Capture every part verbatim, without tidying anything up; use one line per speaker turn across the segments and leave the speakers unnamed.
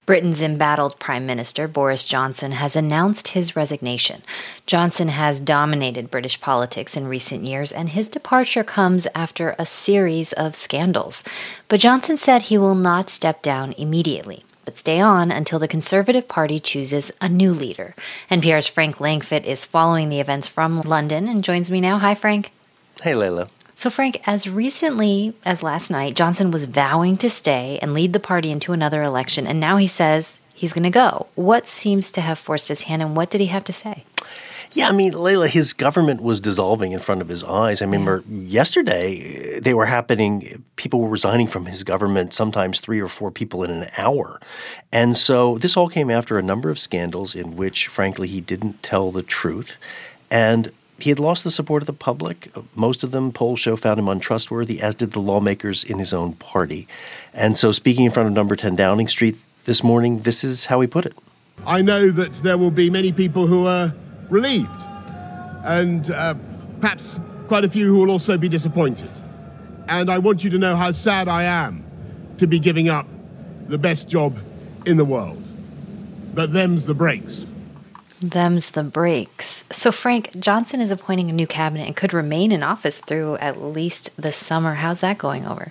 Britain's embattled Prime Minister, Boris Johnson, has announced his resignation. Johnson has dominated British politics in recent years, and his departure comes after a series of scandals. But Johnson said he will not step down immediately, but stay on until the Conservative Party chooses a new leader. N P R's Frank Langfitt is following the events from London and joins me now. Hi, Frank.
Hey, Layla.
So, Frank, as recently as last night, Johnson was vowing to stay and lead the party into another election, and now he says he's going to go. What seems to have forced his hand, and what did he have to say?
Yeah, I mean, Layla, his government was dissolving in front of his eyes. I remember yeah. yesterday they were happening, people were resigning from his government, sometimes three or four people in an hour. And so this all came after a number of scandals in which, frankly, he didn't tell the truth. And he had lost the support of the public. Most of them, polls show, found him untrustworthy, as did the lawmakers in his own party. And so speaking in front of number ten Downing Street this morning, this is how he put it.
I know that there will be many people who are relieved and uh, perhaps quite a few who will also be disappointed. And I want you to know how sad I am to be giving up the best job in the world. But them's the breaks.
Them's the breaks. So, Frank, Johnson is appointing a new cabinet and could remain in office through at least the summer. How's that going over?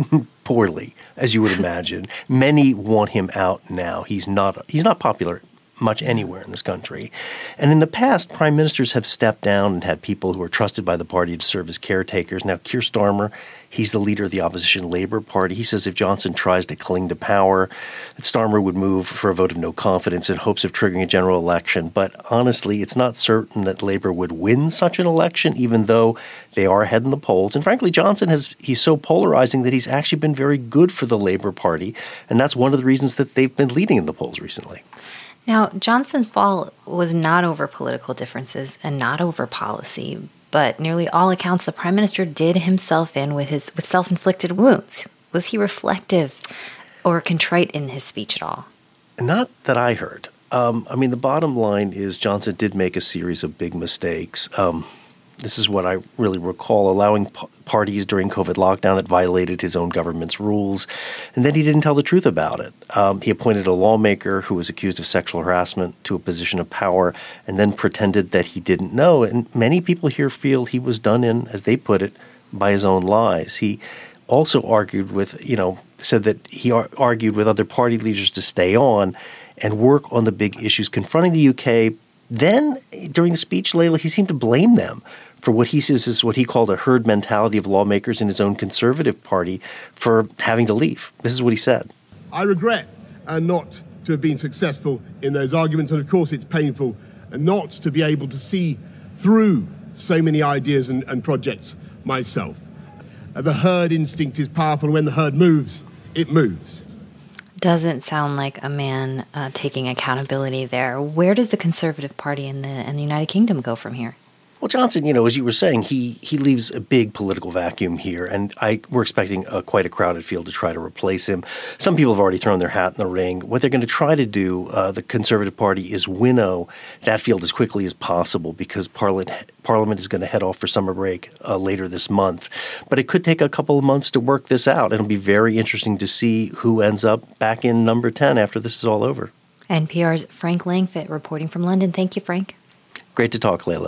Poorly, as you would imagine. Many want him out now. He's not he's not popular much anywhere in this country. And in the past, prime ministers have stepped down and had people who are trusted by the party to serve as caretakers. Now, Keir Starmer, he's the leader of the opposition Labour Party. He says if Johnson tries to cling to power, that Starmer would move for a vote of no confidence in hopes of triggering a general election. But honestly, it's not certain that Labour would win such an election, even though they are ahead in the polls. And frankly, Johnson has he's so polarizing that he's actually been very good for the Labour Party. And that's one of the reasons that they've been leading in the polls recently.
Now, Johnson's fall was not over political differences and not over policy, but nearly all accounts the prime minister did himself in with his with self-inflicted wounds. Was he reflective or contrite in his speech at all?
Not that I heard. Um, I mean, the bottom line is Johnson did make a series of big mistakes. Um, this is what I really recall, allowing p- parties during COVID lockdown that violated his own government's rules. And then he didn't tell the truth about it. Um, he appointed a lawmaker who was accused of sexual harassment to a position of power and then pretended that he didn't know. And many people here feel he was done in, as they put it, by his own lies. He also argued with, you know, said that he ar- argued with other party leaders to stay on and work on the big issues confronting the U K. Then, during the speech, Layla, he seemed to blame them for what he says is what he called a herd mentality of lawmakers in his own Conservative Party for having to leave. This is what he said.
I regret uh, not to have been successful in those arguments, and of course it's painful uh, not to be able to see through so many ideas and, and projects myself. Uh, the herd instinct is powerful, and when the herd moves, it moves.
Doesn't sound like a man uh, taking accountability there. Where does the Conservative Party in the, in the United Kingdom go from here?
Well, Johnson, you know, as you were saying, he he leaves a big political vacuum here, and I we're expecting a, quite a crowded field to try to replace him. Some people have already thrown their hat in the ring. What they're going to try to do, uh, the Conservative Party, is winnow that field as quickly as possible because Parliament Parliament is going to head off for summer break uh, later this month. But it could take a couple of months to work this out. It'll be very interesting to see who ends up back in number ten after this is all over.
N P R's Frank Langfitt reporting from London. Thank you, Frank.
Great to talk, Layla.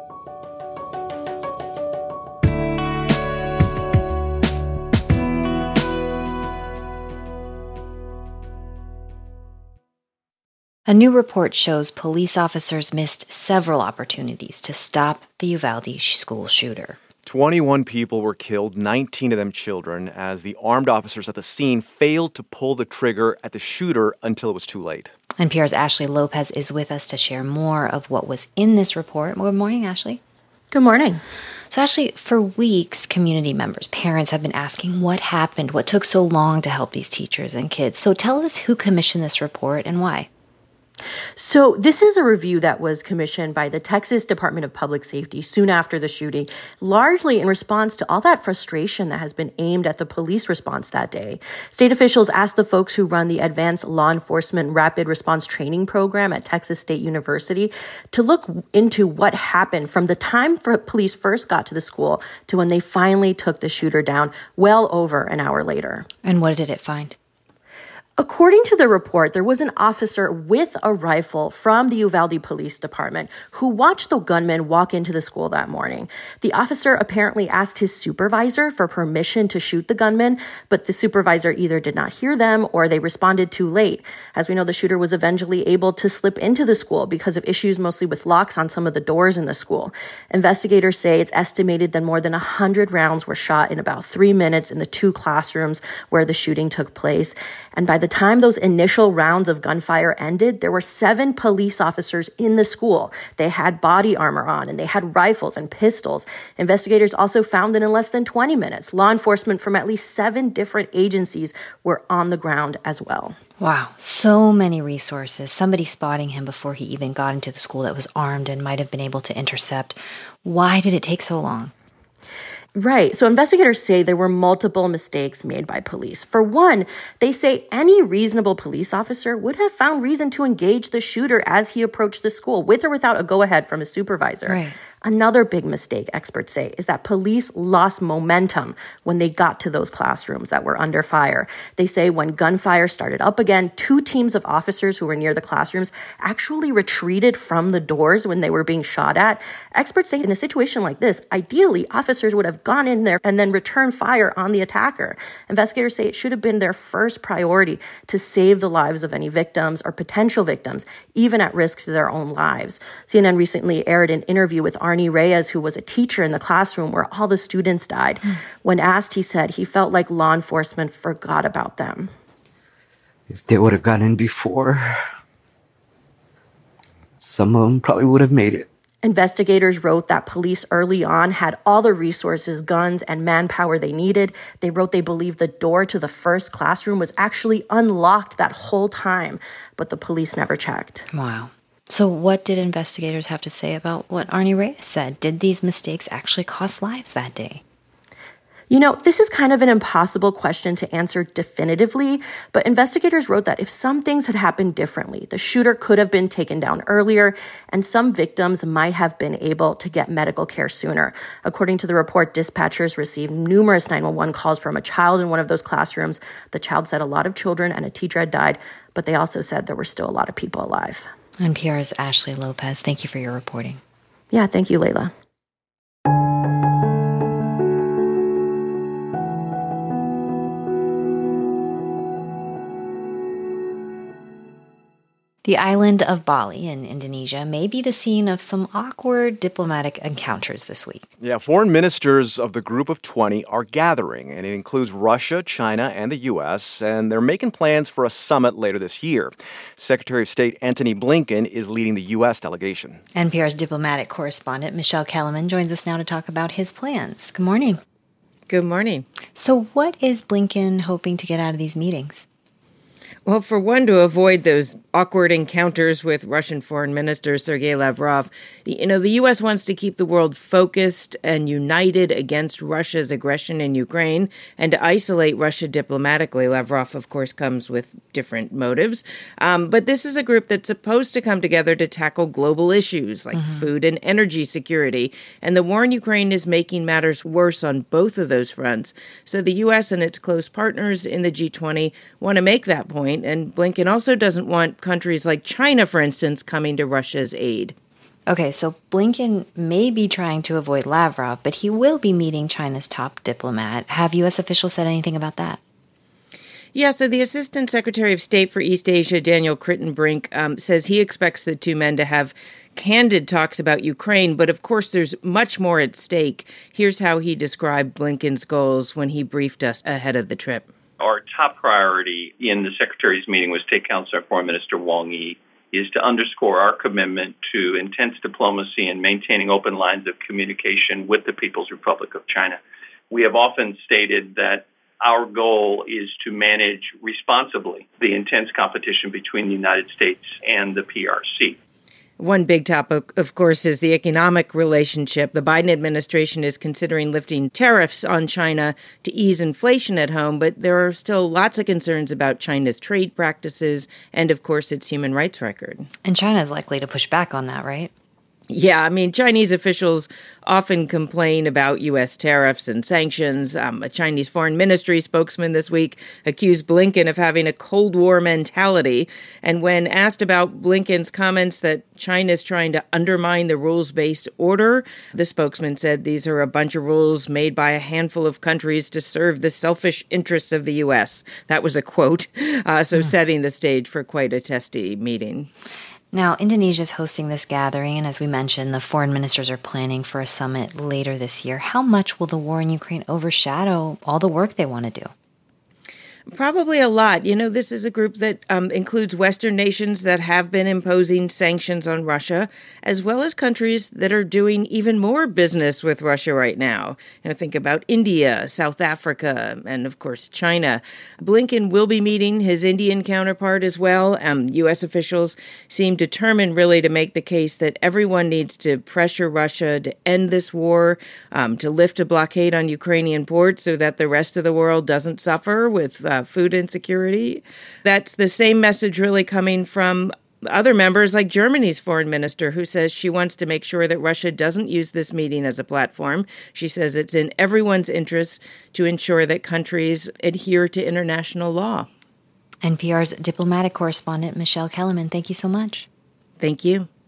A new report shows police officers missed several opportunities to stop the Uvalde school shooter.
twenty-one people were killed, nineteen of them children, as the armed officers at the scene failed to pull the trigger at the shooter until it was too late.
N P R's Ashley Lopez is with us to share more of what was in this report. Good morning, Ashley.
Good morning.
So, Ashley, for weeks, community members, parents have been asking what happened, what took so long to help these teachers and kids. So tell us who commissioned this report and why.
So this is a review that was commissioned by the Texas Department of Public Safety soon after the shooting, largely in response to all that frustration that has been aimed at the police response that day. State officials asked the folks who run the Advanced Law Enforcement Rapid Response Training Program at Texas State University to look into what happened from the time for police first got to the school to when they finally took the shooter down, well over an hour later.
And what did it find?
According to the report, there was an officer with a rifle from the Uvalde Police Department who watched the gunman walk into the school that morning. The officer apparently asked his supervisor for permission to shoot the gunman, but the supervisor either did not hear them or they responded too late. As we know, the shooter was eventually able to slip into the school because of issues mostly with locks on some of the doors in the school. Investigators say it's estimated that more than one hundred rounds were shot in about three minutes in the two classrooms where the shooting took place. And by the time those initial rounds of gunfire ended, there were seven police officers in the school. They had body armor on and they had rifles and pistols. Investigators also found that in less than twenty minutes, law enforcement from at least seven different agencies were on the ground as well.
Wow, so many resources. Somebody spotting him before he even got into the school that was armed and might have been able to intercept. Why did it take so long?
Right. So investigators say there were multiple mistakes made by police. For one, they say any reasonable police officer would have found reason to engage the shooter as he approached the school, with or without a go-ahead from his supervisor.
Right.
Another big mistake, experts say, is that police lost momentum when they got to those classrooms that were under fire. They say when gunfire started up again, two teams of officers who were near the classrooms actually retreated from the doors when they were being shot at. Experts say in a situation like this, ideally, officers would have gone in there and then returned fire on the attacker. Investigators say it should have been their first priority to save the lives of any victims or potential victims, even at risk to their own lives. C N N recently aired an interview with Arnie Reyes, who was a teacher in the classroom where all the students died. Mm. When asked, he said he felt like law enforcement forgot about them.
If they would have gotten in before, some of them probably would have made it.
Investigators wrote that police early on had all the resources, guns, and manpower they needed. They wrote they believed the door to the first classroom was actually unlocked that whole time, but the police never checked.
Wow. So what did investigators have to say about what Arnie Reyes said? Did these mistakes actually cost lives that day?
You know, this is kind of an impossible question to answer definitively, but investigators wrote that if some things had happened differently, the shooter could have been taken down earlier, and some victims might have been able to get medical care sooner. According to the report, dispatchers received numerous nine one one calls from a child in one of those classrooms. The child said a lot of children and a teacher had died, but they also said there were still a lot of people alive.
N P R's Ashley Lopez, thank you for your reporting.
Yeah, thank you, Layla.
The island of Bali in Indonesia may be the scene of some awkward diplomatic encounters this week.
Yeah, foreign ministers of the Group of twenty are gathering, and it includes Russia, China, and the U S, and they're making plans for a summit later this year. Secretary of State Antony Blinken is leading the U S delegation.
N P R's diplomatic correspondent Michelle Kellerman joins us now to talk about his plans. Good morning.
Good morning.
So what is Blinken hoping to get out of these meetings?
Well, for one, to avoid those awkward encounters with Russian Foreign Minister Sergei Lavrov, you know, the U S wants to keep the world focused and united against Russia's aggression in Ukraine and to isolate Russia diplomatically. Lavrov, of course, comes with different motives. Um, but this is a group that's supposed to come together to tackle global issues like mm-hmm. food and energy security. And the war in Ukraine is making matters worse on both of those fronts. So the U S and its close partners in the G twenty want to make that point. And Blinken also doesn't want countries like China, for instance, coming to Russia's aid.
Okay, so Blinken may be trying to avoid Lavrov, but he will be meeting China's top diplomat. Have U S officials said anything about that?
Yeah, so the Assistant Secretary of State for East Asia, Daniel Crittenbrink, um, says he expects the two men to have candid talks about Ukraine, but of course there's much more at stake. Here's how he described Blinken's goals when he briefed us ahead of the trip.
Our top priority in the Secretary's meeting with State Counsellor Foreign Minister Wang Yi is to underscore our commitment to intense diplomacy and maintaining open lines of communication with the People's Republic of China. We have often stated that our goal is to manage responsibly the intense competition between the United States and the P R C.
One big topic, of course, is the economic relationship. The Biden administration is considering lifting tariffs on China to ease inflation at home, but there are still lots of concerns about China's trade practices and, of course, its human rights record.
And China is likely to push back on that, right?
Yeah, I mean, Chinese officials often complain about U S tariffs and sanctions. Um, a Chinese foreign ministry spokesman this week accused Blinken of having a Cold War mentality. And when asked about Blinken's comments that China is trying to undermine the rules-based order, the spokesman said these are a bunch of rules made by a handful of countries to serve the selfish interests of the U S. That was a quote. Uh, so yeah. setting the stage for quite a testy meeting.
Now, Indonesia is hosting this gathering, and as we mentioned, the foreign ministers are planning for a summit later this year. How much will the war in Ukraine overshadow all the work they want to do?
Probably a lot. You know, this is a group that um, includes Western nations that have been imposing sanctions on Russia, as well as countries that are doing even more business with Russia right now. You know, think about India, South Africa, and of course, China. Blinken will be meeting his Indian counterpart as well. Um, U S officials seem determined really to make the case that everyone needs to pressure Russia to end this war, um, to lift a blockade on Ukrainian ports so that the rest of the world doesn't suffer with uh, food insecurity. That's the same message really coming from other members like Germany's foreign minister, who says she wants to make sure that Russia doesn't use this meeting as a platform. She says it's in everyone's interest to ensure that countries adhere to international law.
N P R's diplomatic correspondent, Michelle Kellerman, thank you so much.
Thank you.